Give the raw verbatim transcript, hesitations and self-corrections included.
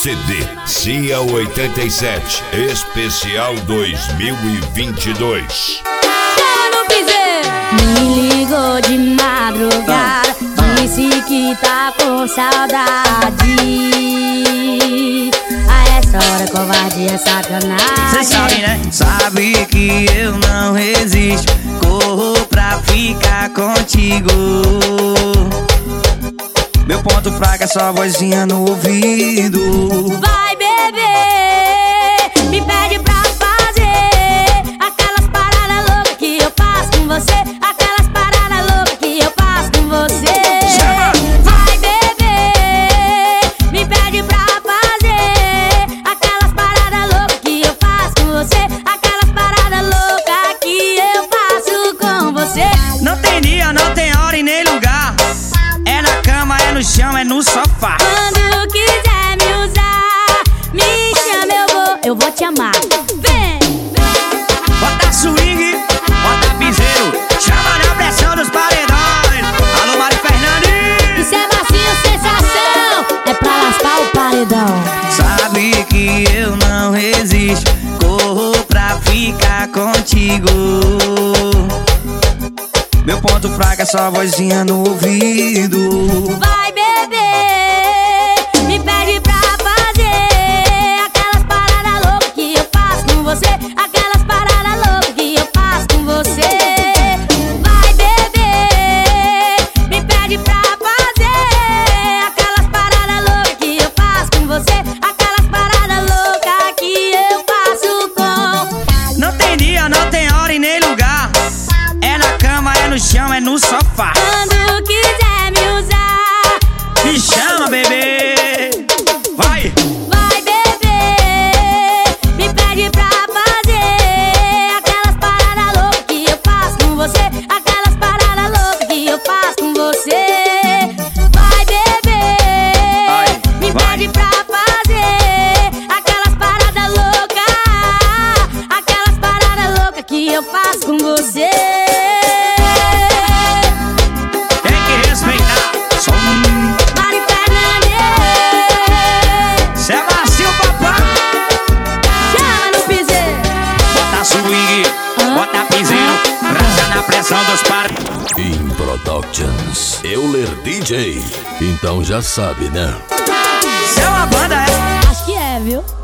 C D CIA oitenta e sete Especial dois mil e vinte e dois. Me ligou de madrugada, disse que tá com saudade. A essa hora covardia é sacanagem. Cê sabe, né? Sabe que eu não resisto, corro pra ficar contigo. Meu ponto fraco é sua vozinha no ouvido. Vai beber, me pede pra fazer aquelas paradas loucas que eu faço com você. Aquelas paradas loucas que eu faço com você. Vai beber, me pede pra fazer aquelas paradas loucas que eu faço com você. Aquelas paradas loucas que eu faço com você. Não tem dia, não tem hora e nem lugar. É na cama, é no chão, é no sofá. Quando quiser me usar, me chama, eu vou, eu vou te amar. Vem! Bota swing, bota piseiro, chama na pressão dos paredões. Alô, Mari Fernandes. Isso é macio, sensação, é pra lascar o paredão. Sabe que eu não resisto, corro pra ficar contigo. Meu ponto fraco é sua vozinha no ouvido. Vai beber, me pede pra fazer aquelas paradas loucas que eu faço com você. Aquelas paradas loucas que eu faço com você. Vai beber, me pede pra fazer aquelas paradas loucas que eu faço com você. Aquelas paradas loucas que eu faço com. Não tem dia, não tem hora e nem lugar. É na cama, é no chão, é no sofá. Quando quiser me usar, me chama, bebê. Vai! vai beber, me pede pra fazer aquelas paradas loucas que eu faço com você. Aquelas paradas loucas que eu faço com você. Vai beber, me vai. pede pra fazer aquelas paradas loucas. Aquelas paradas loucas que eu faço com você. Tem que respeitar. Só um. Mari Fernandes, Cê é macio, papai. chama no piseiro. Bota swing, bota piseiro, raça na pressão dos paredões. In Productions Euler D J. Então já sabe, né? Cê é uma banda, é? Acho que é, viu?